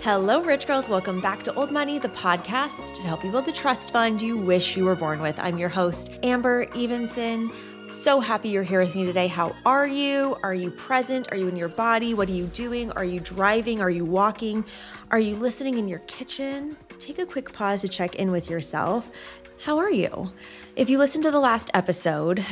Hello, rich girls. Welcome back to Old Money, the podcast to help you build the trust fund you wish you were born with. I'm your host, Amber Evenson. So happy you're here with me today. How are you? Are you present? Are you in your body? What are you doing? Are you driving? Are you walking? Are you listening in your kitchen? Take a quick pause to check in with yourself. How are you? If you listened to the last episode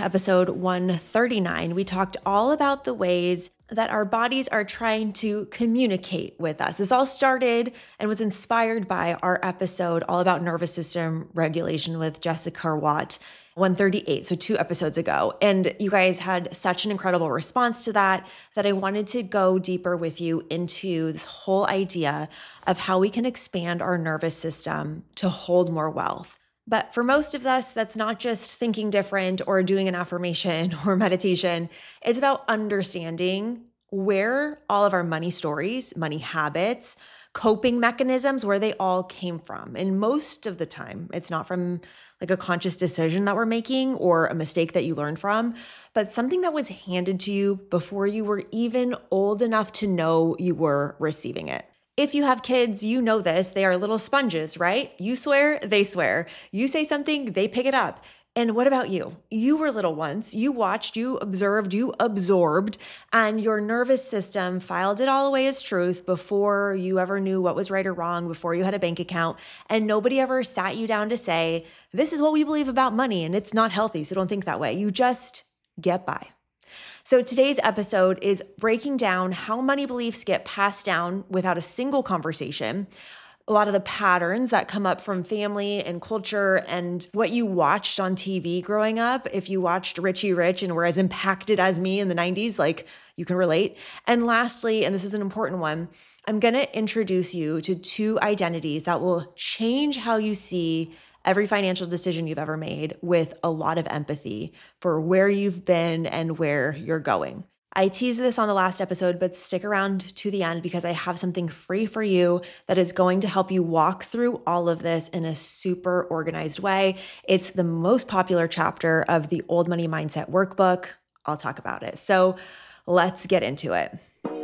139, we talked all about the ways that our bodies are trying to communicate with us. This all started and was inspired by our episode all about nervous system regulation with Jessica Watt, 138, so 2 episodes ago. And you guys had such an incredible response to that I wanted to go deeper with you into this whole idea of how we can expand our nervous system to hold more wealth. But for most of us, that's not just thinking different or doing an affirmation or meditation. It's about understanding where all of our money stories, money habits, coping mechanisms, where they all came from. And most of the time, it's not from like a conscious decision that we're making or a mistake that you learned from, but something that was handed to you before you were even old enough to know you were receiving it. If you have kids, you know this. They are little sponges, right? You swear, they swear. You say something, they pick it up. And what about you? You were little once. You watched, you observed, you absorbed, and your nervous system filed it all away as truth before you ever knew what was right or wrong, before you had a bank account. And nobody ever sat you down to say, this is what we believe about money, and it's not healthy, so don't think that way. You just get by. So today's episode is breaking down how money beliefs get passed down without a single conversation, a lot of the patterns that come up from family and culture and what you watched on TV growing up. If you watched Richie Rich and were as impacted as me in the 90s, like you can relate. And lastly, and this is an important one, I'm going to introduce you to 2 identities that will change how you see every financial decision you've ever made with a lot of empathy for where you've been and where you're going. I teased this on the last episode, but stick around to the end because I have something free for you that is going to help you walk through all of this in a super organized way. It's the most popular chapter of the Old Money Mindset Workbook. I'll talk about it. So let's get into it.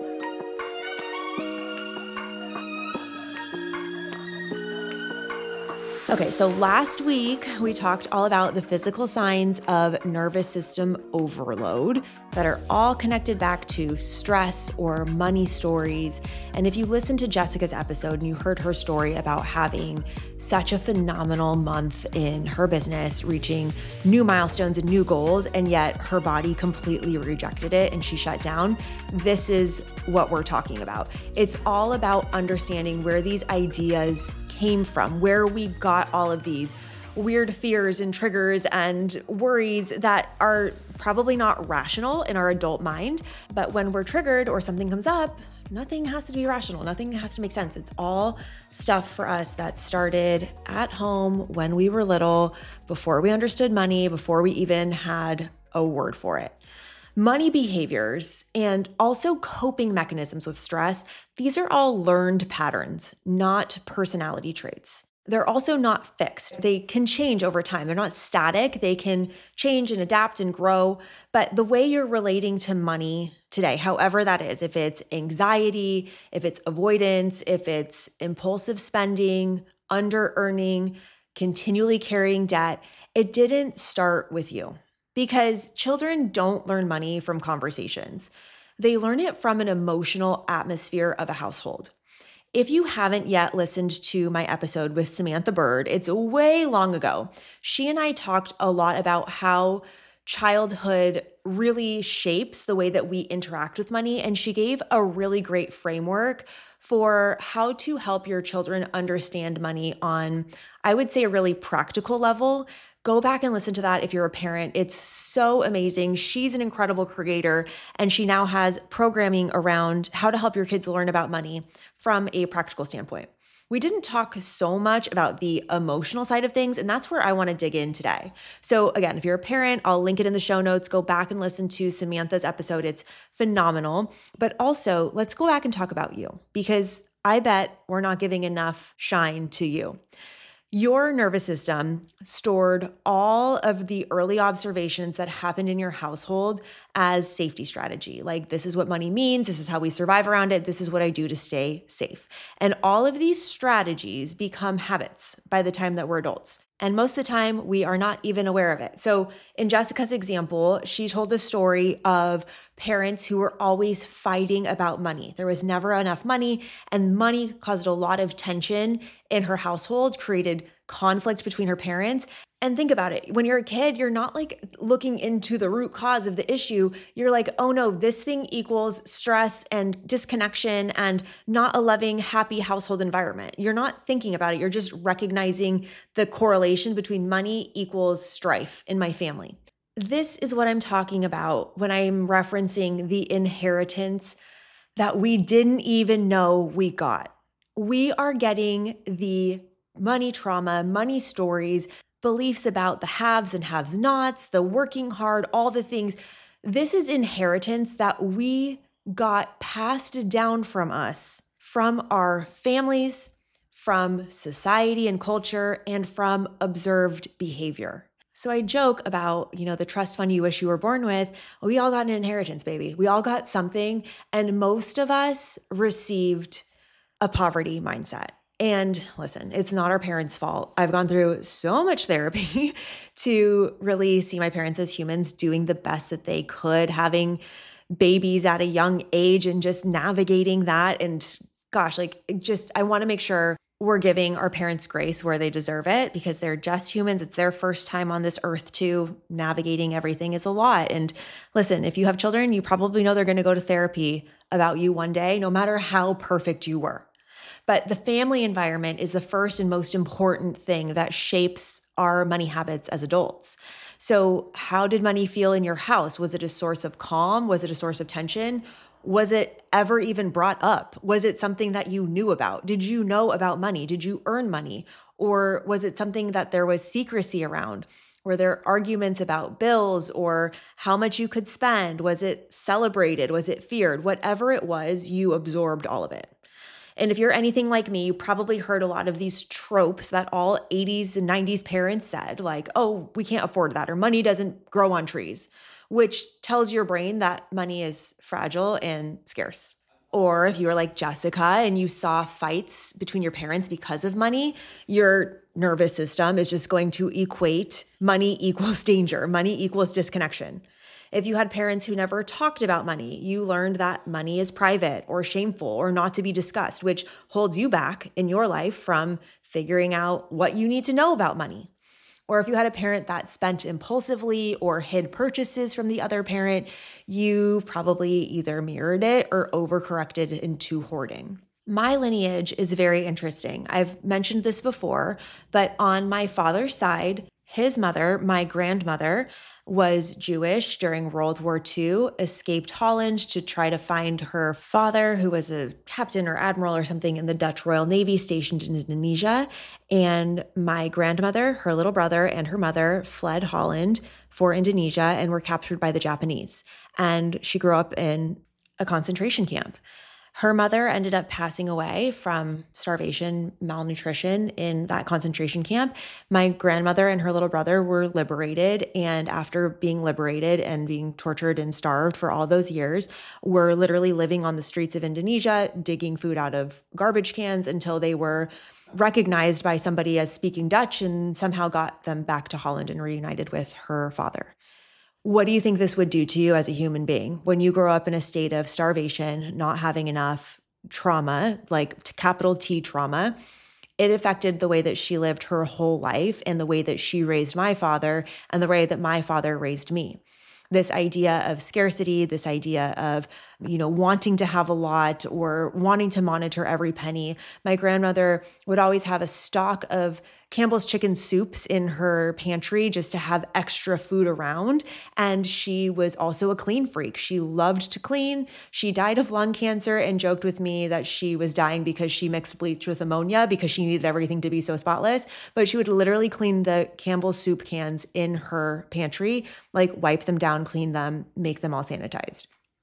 Okay, so last week we talked all about the physical signs of nervous system overload that are all connected back to stress or money stories. And if you listened to Jessica's episode and you heard her story about having such a phenomenal month in her business, reaching new milestones and new goals, and yet her body completely rejected it and she shut down, this is what we're talking about. It's all about understanding where these ideas came from, where we got all of these weird fears and triggers and worries that are probably not rational in our adult mind. But when we're triggered or something comes up, nothing has to be rational. Nothing has to make sense. It's all stuff for us that started at home when we were little, before we understood money, before we even had a word for it. Money behaviors and also coping mechanisms with stress, these are all learned patterns, not personality traits. They're also not fixed. They can change over time. They're not static. They can change and adapt and grow. But the way you're relating to money today, however that is, if it's anxiety, if it's avoidance, if it's impulsive spending, under earning, continually carrying debt, it didn't start with you. Because children don't learn money from conversations. They learn it from an emotional atmosphere of a household. If you haven't yet listened to my episode with Samantha Bird, it's way long ago. She and I talked a lot about how childhood really shapes the way that we interact with money, and she gave a really great framework for how to help your children understand money on, I would say, a really practical level. Go back and listen to that if you're a parent. It's so amazing. She's an incredible creator, and she now has programming around how to help your kids learn about money from a practical standpoint. We didn't talk so much about the emotional side of things, and that's where I want to dig in today. So again, if you're a parent, I'll link it in the show notes. Go back and listen to Samantha's episode. It's phenomenal. But also, let's go back and talk about you, because I bet we're not giving enough shine to you. Your nervous system stored all of the early observations that happened in your household as safety strategy. Like, this is what money means. This is how we survive around it. This is what I do to stay safe. And all of these strategies become habits by the time that we're adults. And most of the time, we are not even aware of it. So in Jessica's example, she told a story of parents who were always fighting about money. There was never enough money, and money caused a lot of tension in her household, created conflict between her parents. And think about it. When you're a kid, you're not like looking into the root cause of the issue. You're like, oh no, this thing equals stress and disconnection and not a loving, happy household environment. You're not thinking about it. You're just recognizing the correlation between money equals strife in my family. This is what I'm talking about when I'm referencing the inheritance that we didn't even know we got. We are getting the money trauma, money stories, beliefs about the haves and haves nots, the working hard, all the things. This is inheritance that we got passed down from us, from our families, from society and culture, and from observed behavior. So I joke about, the trust fund you wish you were born with. We all got an inheritance, baby. We all got something. And most of us received a poverty mindset. And listen, it's not our parents' fault. I've gone through so much therapy to really see my parents as humans doing the best that they could, having babies at a young age and just navigating that. And gosh, I want to make sure we're giving our parents grace where they deserve it, because they're just humans. It's their first time on this earth too. Navigating everything is a lot. And listen, if you have children, you probably know they're going to go to therapy about you one day, no matter how perfect you were. But the family environment is the first and most important thing that shapes our money habits as adults. So how did money feel in your house? Was it a source of calm? Was it a source of tension? Was it ever even brought up? Was it something that you knew about? Did you know about money? Did you earn money? Or was it something that there was secrecy around? Were there arguments about bills or how much you could spend? Was it celebrated? Was it feared? Whatever it was, you absorbed all of it. And if you're anything like me, you probably heard a lot of these tropes that all 80s and 90s parents said, like, oh, we can't afford that, or money doesn't grow on trees, which tells your brain that money is fragile and scarce. Or if you were like Jessica and you saw fights between your parents because of money, your nervous system is just going to equate money equals danger, money equals disconnection. If you had parents who never talked about money, you learned that money is private or shameful or not to be discussed, which holds you back in your life from figuring out what you need to know about money. Or if you had a parent that spent impulsively or hid purchases from the other parent, you probably either mirrored it or overcorrected into hoarding. My lineage is very interesting. I've mentioned this before, but on my father's side, his mother, my grandmother, was Jewish during World War II, escaped Holland to try to find her father, who was a captain or admiral or something in the Dutch Royal Navy stationed in Indonesia. And my grandmother, her little brother, and her mother fled Holland for Indonesia and were captured by the Japanese. And she grew up in a concentration camp. Her mother ended up passing away from starvation, malnutrition in that concentration camp. My grandmother and her little brother were liberated, and after being liberated and being tortured and starved for all those years, were literally living on the streets of Indonesia, digging food out of garbage cans until they were recognized by somebody as speaking Dutch and somehow got them back to Holland and reunited with her father. What do you think this would do to you as a human being when you grow up in a state of starvation, not having enough trauma, like capital T trauma? It affected the way that she lived her whole life and the way that she raised my father and the way that my father raised me. This idea of scarcity, this idea of, wanting to have a lot or wanting to monitor every penny. My grandmother would always have a stock of Campbell's chicken soups in her pantry just to have extra food around. And she was also a clean freak. She loved to clean. She died of lung cancer and joked with me that she was dying because she mixed bleach with ammonia because she needed everything to be so spotless. But she would literally clean the Campbell's soup cans in her pantry, like wipe them down, clean them, make them all sanitized.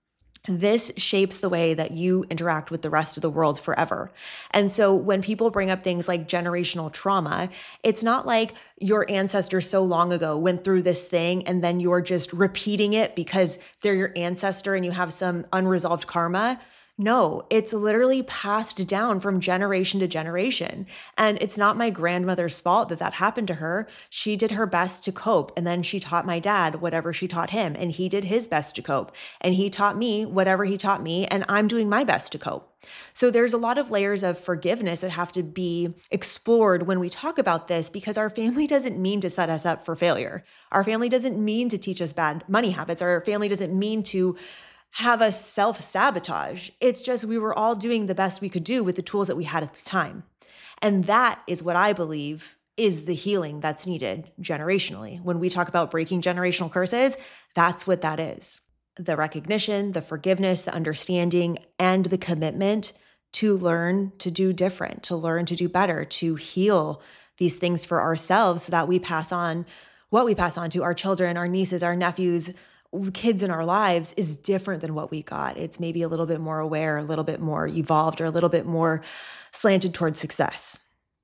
This shapes the way that you interact with the rest of the world forever. And so when people bring up things like generational trauma, it's not like your ancestors so long ago went through this thing and then you're just repeating it because they're your ancestor and you have some unresolved karma. No, it's literally passed down from generation to generation. And it's not my grandmother's fault that that happened to her. She did her best to cope. And then she taught my dad whatever she taught him. And he did his best to cope. And he taught me whatever he taught me. And I'm doing my best to cope. So there's a lot of layers of forgiveness that have to be explored when we talk about this, because our family doesn't mean to set us up for failure. Our family doesn't mean to teach us bad money habits. Our family doesn't mean to have us self-sabotage. It's just we were all doing the best we could do with the tools that we had at the time. And that is what I believe is the healing that's needed generationally. When we talk about breaking generational curses, that's what that is. The recognition, the forgiveness, the understanding, and the commitment to learn to do different, to learn to do better, to heal these things for ourselves so that we pass on what we pass on to our children, our nieces, our nephews, kids in our lives is different than what we got. It's maybe a little bit more aware, a little bit more evolved, or a little bit more slanted towards success.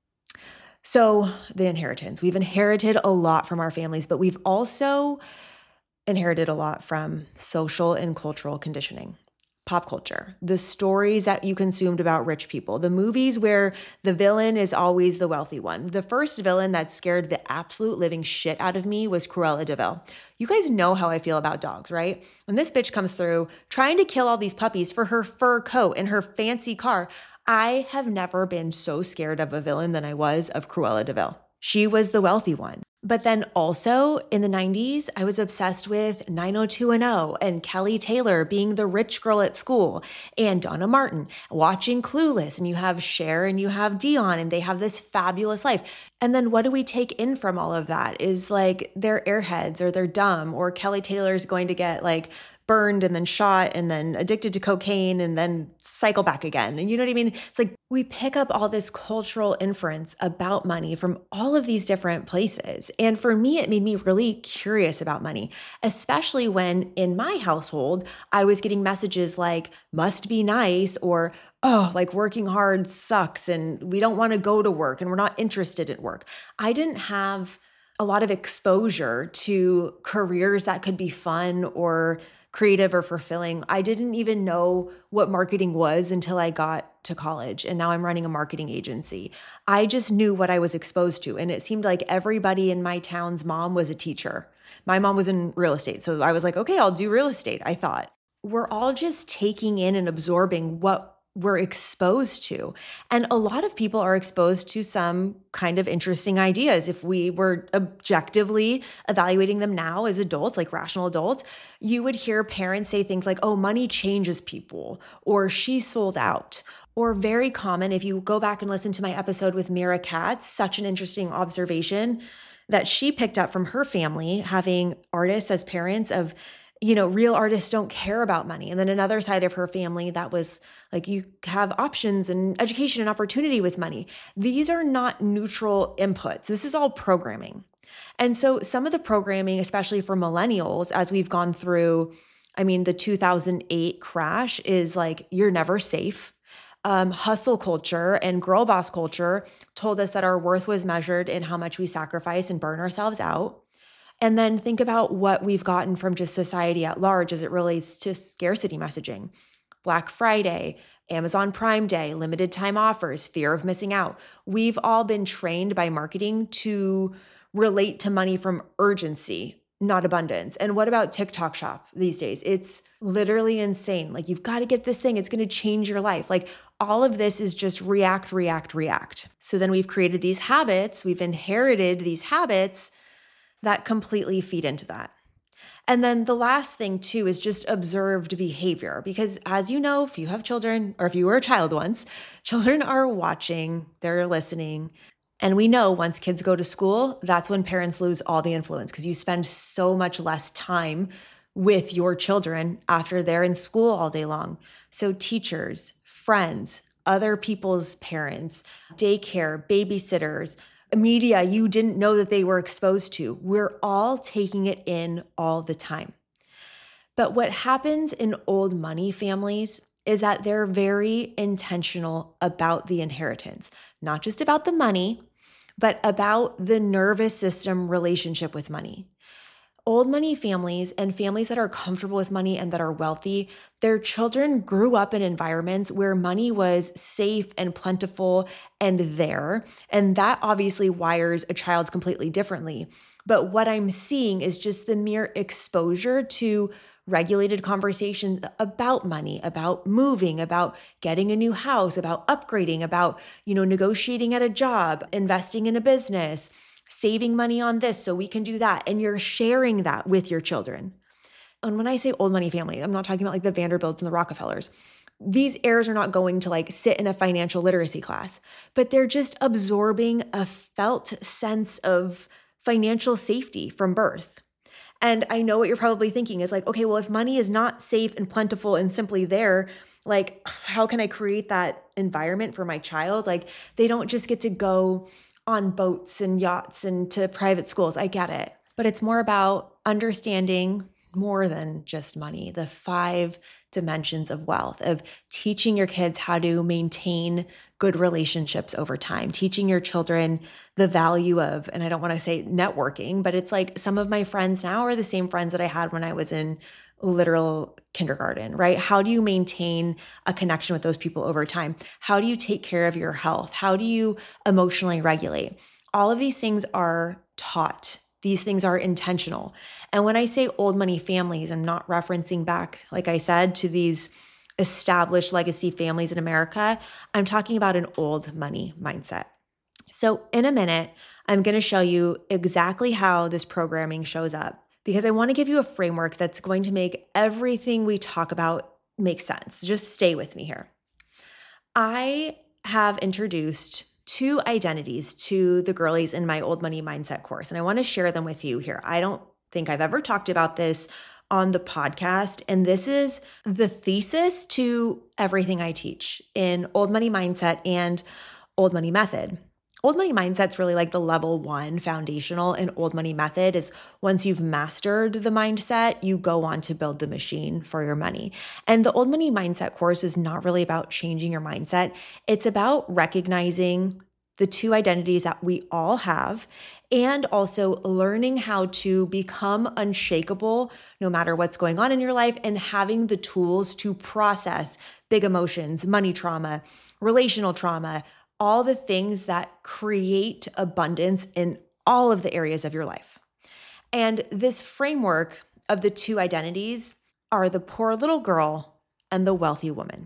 So the inheritance, we've inherited a lot from our families, but we've also inherited a lot from social and cultural conditioning. Pop culture, the stories that you consumed about rich people, the movies where the villain is always the wealthy one. The first villain that scared the absolute living shit out of me was Cruella de Vil. You guys know how I feel about dogs, right? And this bitch comes through trying to kill all these puppies for her fur coat and her fancy car. I have never been so scared of a villain than I was of Cruella de Vil. She was the wealthy one. But then also in the 90s, I was obsessed with 90210 and Kelly Taylor being the rich girl at school and Donna Martin watching Clueless, and you have Cher and you have Dion and they have this fabulous life. And then what do we take in from all of that is like they're airheads or they're dumb, or Kelly Taylor's going to get like burned and then shot and then addicted to cocaine and then cycle back again. And you know what I mean? It's like we pick up all this cultural inference about money from all of these different places. And for me, it made me really curious about money, especially when in my household, I was getting messages like, must be nice, or, oh, like working hard sucks and we don't want to go to work and we're not interested in work. I didn't have a lot of exposure to careers that could be fun or creative or fulfilling. I didn't even know what marketing was until I got to college, and now I'm running a marketing agency. I just knew what I was exposed to, and it seemed like everybody in my town's mom was a teacher. My mom was in real estate, so I was like, okay, I'll do real estate, I thought. We're all just taking in and absorbing what we're exposed to. And a lot of people are exposed to some kind of interesting ideas. If we were objectively evaluating them now as adults, like rational adults, you would hear parents say things like, oh, money changes people, or she sold out. Or very common, if you go back and listen to my episode with Mira Katz, such an interesting observation that she picked up from her family, having artists as parents of, you know, real artists don't care about money. And then another side of her family that was like, you have options and education and opportunity with money. These are not neutral inputs. This is all programming. And so some of the programming, especially for millennials, as we've gone through, I mean, the 2008 crash is like, you're never safe. Hustle culture and girl boss culture told us that our worth was measured in how much we sacrifice and burn ourselves out. And then think about what we've gotten from just society at large as it relates to scarcity messaging. Black Friday, Amazon Prime Day, limited time offers, fear of missing out. We've all been trained by marketing to relate to money from urgency, not abundance. And what about TikTok Shop these days? It's literally insane. Like, you've got to get this thing. It's going to change your life. Like, all of this is just react, react, react. So then we've created these habits. We've inherited these habits that completely feed into that. And then the last thing too is just observed behavior, because as you know, if you have children or if you were a child once, children are watching, they're listening. And we know once kids go to school, that's when parents lose all the influence, because you spend so much less time with your children after they're in school all day long. So teachers, friends, other people's parents, daycare, babysitters, media you didn't know that they were exposed to. We're all taking it in all the time. But what happens in old money families is that they're very intentional about the inheritance, not just about the money, but about the nervous system relationship with money. Old money families and families that are comfortable with money and that are wealthy, their children grew up in environments where money was safe and plentiful and there. And that obviously wires a child completely differently. But what I'm seeing is just the mere exposure to regulated conversations about money, about moving, about getting a new house, about upgrading, about, negotiating at a job, investing in a business, saving money on this so we can do that. And you're sharing that with your children. And when I say old money family, I'm not talking about like the Vanderbilts and the Rockefellers. These heirs are not going to like sit in a financial literacy class, but they're just absorbing a felt sense of financial safety from birth. And I know what you're probably thinking is like, okay, well, if money is not safe and plentiful and simply there, like, how can I create that environment for my child? Like, they don't just get to go on boats and yachts and to private schools. I get it. But it's more about understanding more than just money, the 5 dimensions of wealth, of teaching your kids how to maintain good relationships over time, teaching your children the value of, and I don't want to say networking, but it's like some of my friends now are the same friends that I had when I was in literal kindergarten, right? How do you maintain a connection with those people over time? How do you take care of your health? How do you emotionally regulate? All of these things are taught. These things are intentional. And when I say old money families, I'm not referencing back, like I said, to these established legacy families in America. I'm talking about an old money mindset. So in a minute, I'm going to show you exactly how this programming shows up, because I want to give you a framework that's going to make everything we talk about make sense. Just stay with me here. I have introduced 2 identities to the girlies in my old money mindset course, and I want to share them with you here. I don't think I've ever talked about this on the podcast, and this is the thesis to everything I teach in old money mindset and old money method. Old money mindset's really like the level 1 foundational, and old money method is once you've mastered the mindset, you go on to build the machine for your money. And the old money mindset course is not really about changing your mindset. It's about recognizing the 2 identities that we all have, and also learning how to become unshakable no matter what's going on in your life, and having the tools to process big emotions, money trauma, relational trauma, all the things that create abundance in all of the areas of your life. And this framework of the 2 identities are the poor little girl and the wealthy woman.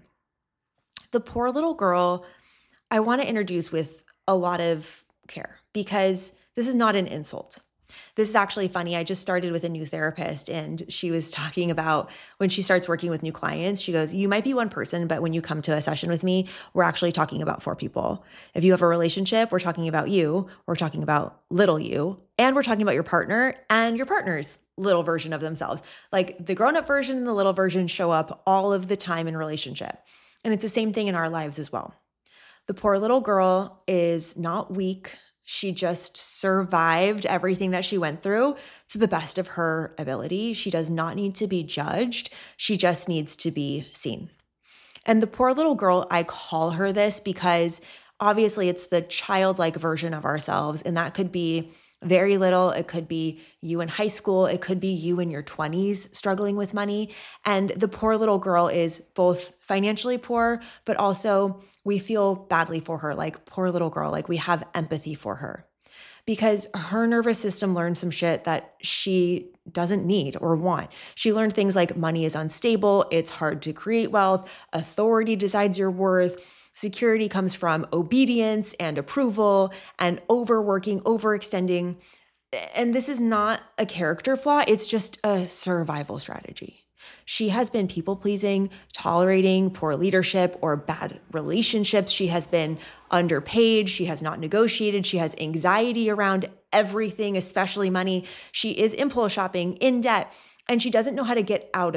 The poor little girl, I want to introduce with a lot of care, because this is not an insult. This is actually funny. I just started with a new therapist, and she was talking about when she starts working with new clients, she goes, you might be one person, but when you come to a session with me, we're actually talking about 4 people. If you have a relationship, we're talking about you, we're talking about little you, and we're talking about your partner and your partner's little version of themselves. Like the grown-up version and the little version show up all of the time in relationship. And it's the same thing in our lives as well. The poor little girl is not weak. She just survived everything that she went through to the best of her ability. She does not need to be judged. She just needs to be seen. And the poor little girl, I call her this because obviously it's the childlike version of ourselves. And that could be very little. It could be you in high school. It could be you in your 20s struggling with money. And the poor little girl is both financially poor, but also we feel badly for her, like poor little girl, like we have empathy for her because her nervous system learned some shit that she doesn't need or want. She learned things like money is unstable. It's hard to create wealth. Authority decides your worth. Security comes from obedience and approval and overworking, overextending. And this is not a character flaw. It's just a survival strategy. She has been people-pleasing, tolerating poor leadership or bad relationships. She has been underpaid. She has not negotiated. She has anxiety around everything, especially money. She is impulse shopping, in debt, and she doesn't know how to get out of it.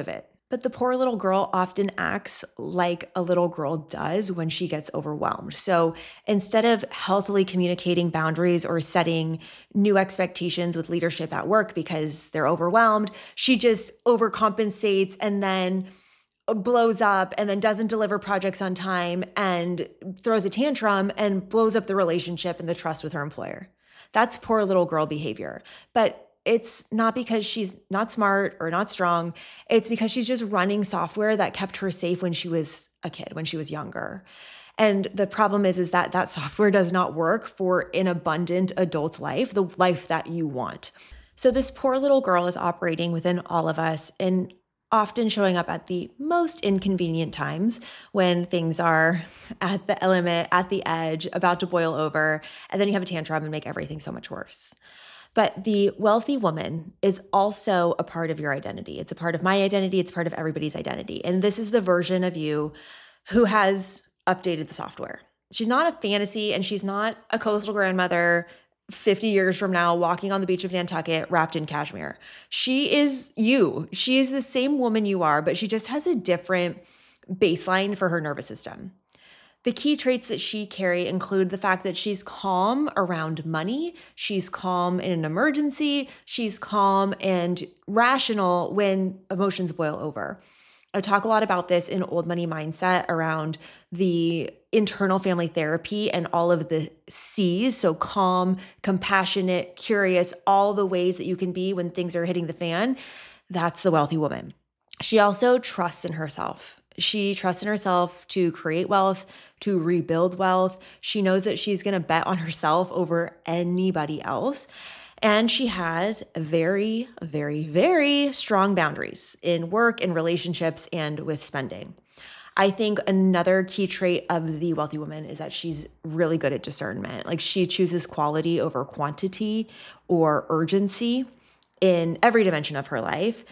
But the poor little girl often acts like a little girl does when she gets overwhelmed. So instead of healthily communicating boundaries or setting new expectations with leadership at work because they're overwhelmed, she just overcompensates and then blows up and then doesn't deliver projects on time and throws a tantrum and blows up the relationship and the trust with her employer. That's poor little girl behavior. But it's not because she's not smart or not strong. It's because she's just running software that kept her safe when she was a kid, when she was younger. And the problem is that that software does not work for an abundant adult life, the life that you want. So this poor little girl is operating within all of us and often showing up at the most inconvenient times when things are at the limit, at the edge, about to boil over, and then you have a tantrum and make everything so much worse. But the wealthy woman is also a part of your identity. It's a part of my identity. It's part of everybody's identity. And this is the version of you who has updated the software. She's not a fantasy and she's not a coastal grandmother 50 years from now walking on the beach of Nantucket wrapped in cashmere. She is you. She is the same woman you are, but she just has a different baseline for her nervous system. The key traits that she carries include the fact that she's calm around money, she's calm in an emergency, she's calm and rational when emotions boil over. I talk a lot about this in Old Money Mindset around the internal family therapy and all of the C's, so calm, compassionate, curious, all the ways that you can be when things are hitting the fan. That's the wealthy woman. She also trusts in herself. She trusts in herself to create wealth, to rebuild wealth. She knows that she's going to bet on herself over anybody else. And she has very, very, very strong boundaries in work, in relationships, and with spending. I think another key trait of the wealthy woman is that she's really good at discernment. Like she chooses quality over quantity or urgency in every dimension of her life.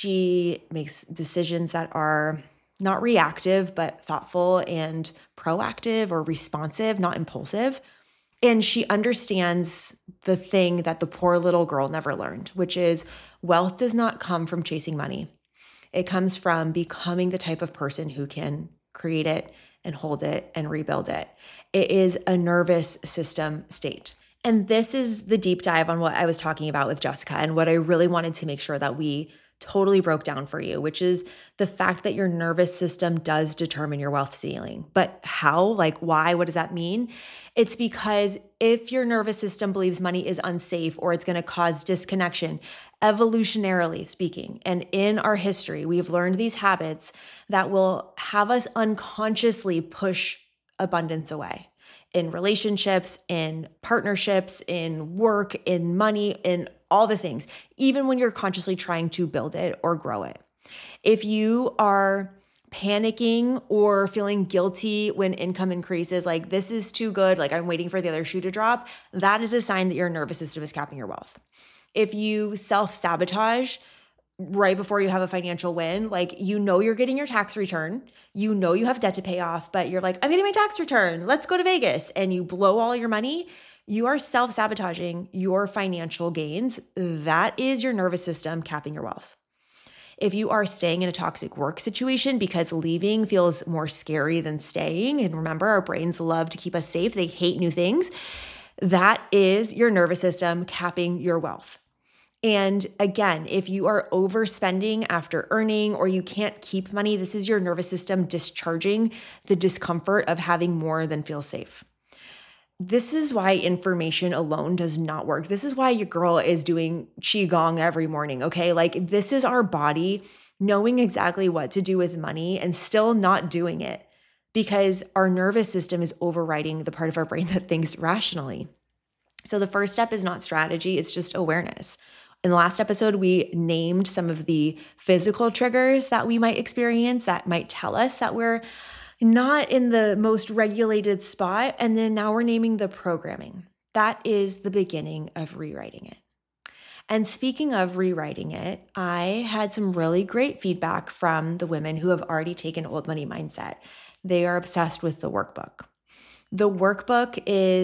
She makes decisions that are not reactive, but thoughtful and proactive or responsive, not impulsive. And she understands the thing that the poor little girl never learned, which is wealth does not come from chasing money. It comes from becoming the type of person who can create it and hold it and rebuild it. It is a nervous system state. And this is the deep dive on what I was talking about with Jessica and what I really wanted to make sure that we totally broke down for you, which is the fact that your nervous system does determine your wealth ceiling. But how? Like, why? What does that mean? It's because if your nervous system believes money is unsafe or it's going to cause disconnection, evolutionarily speaking, and in our history, we've learned these habits that will have us unconsciously push abundance away in relationships, in partnerships, in work, in money, in all the things, even when you're consciously trying to build it or grow it. If you are panicking or feeling guilty when income increases, like this is too good, like I'm waiting for the other shoe to drop, that is a sign that your nervous system is capping your wealth. If you self-sabotage right before you have a financial win, like you know you're getting your tax return, you know you have debt to pay off, but you're like, I'm getting my tax return, let's go to Vegas, and you blow all your money, you are self-sabotaging your financial gains. That is your nervous system capping your wealth. If you are staying in a toxic work situation because leaving feels more scary than staying, and remember, our brains love to keep us safe, they hate new things, that is your nervous system capping your wealth. And again, if you are overspending after earning or you can't keep money, this is your nervous system discharging the discomfort of having more than feels safe. This is why information alone does not work. This is why your girl is doing Qigong every morning, okay? Like this is our body knowing exactly what to do with money and still not doing it because our nervous system is overriding the part of our brain that thinks rationally. So the first step is not strategy, it's just awareness. In the last episode, we named some of the physical triggers that we might experience that might tell us that we're not in the most regulated spot. And then now we're naming the programming. That is the beginning of rewriting it. And speaking of rewriting it, I had some really great feedback from the women who have already taken Old Money Mindset. They are obsessed with the workbook. The workbook is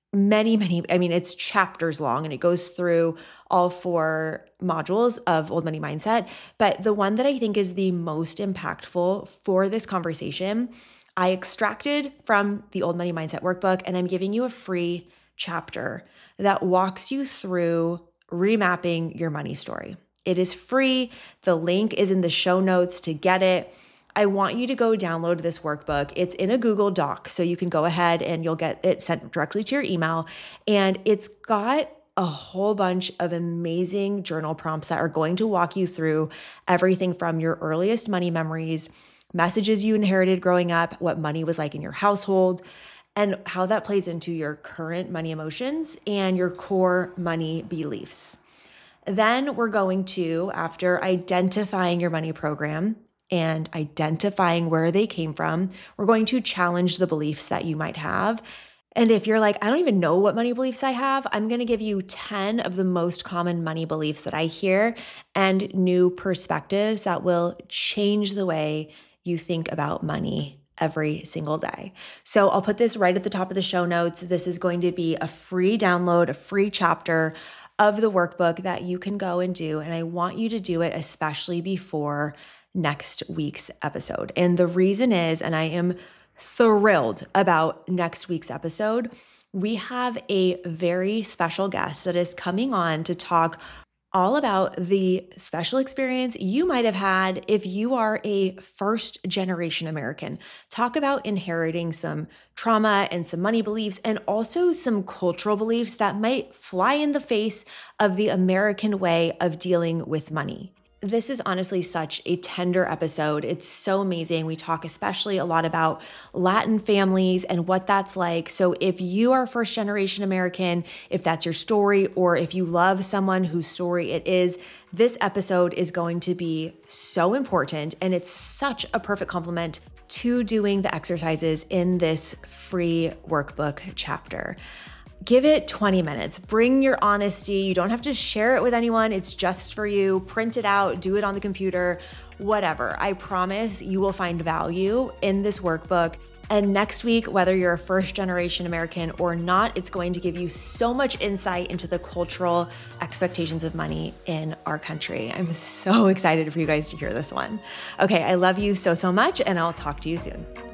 it's chapters long and it goes through all 4 modules of Old Money Mindset. But the one that I think is the most impactful for this conversation, I extracted from the Old Money Mindset workbook, and I'm giving you a free chapter that walks you through remapping your money story. It is free. The link is in the show notes to get it. I want you to go download this workbook. It's in a Google Doc, so you can go ahead and you'll get it sent directly to your email. And it's got a whole bunch of amazing journal prompts that are going to walk you through everything from your earliest money memories, messages you inherited growing up, what money was like in your household, and how that plays into your current money emotions and your core money beliefs. Then we're going to, after identifying your money program and identifying where they came from, we're going to challenge the beliefs that you might have. And if you're like, I don't even know what money beliefs I have, I'm going to give you 10 of the most common money beliefs that I hear and new perspectives that will change the way you think about money every single day. So I'll put this right at the top of the show notes. This is going to be a free download, a free chapter of the workbook that you can go and do. And I want you to do it especially before next week's episode. And the reason is, and I am thrilled about next week's episode, we have a very special guest that is coming on to talk all about the special experience you might have had if you are a first-generation American. Talk about inheriting some trauma and some money beliefs and also some cultural beliefs that might fly in the face of the American way of dealing with money. This is honestly such a tender episode. It's so amazing. We talk especially a lot about Latin families and what that's like. So if you are first generation American, if that's your story, or if you love someone whose story it is, this episode is going to be so important. And it's such a perfect complement to doing the exercises in this free workbook chapter. Give it 20 minutes. Bring your honesty. You don't have to share it with anyone. It's just for you. Print it out, do it on the computer, whatever. I promise you will find value in this workbook. And next week, whether you're a first generation American or not, it's going to give you so much insight into the cultural expectations of money in our country. I'm so excited for you guys to hear this one. Okay, I love you so much, and I'll talk to you soon.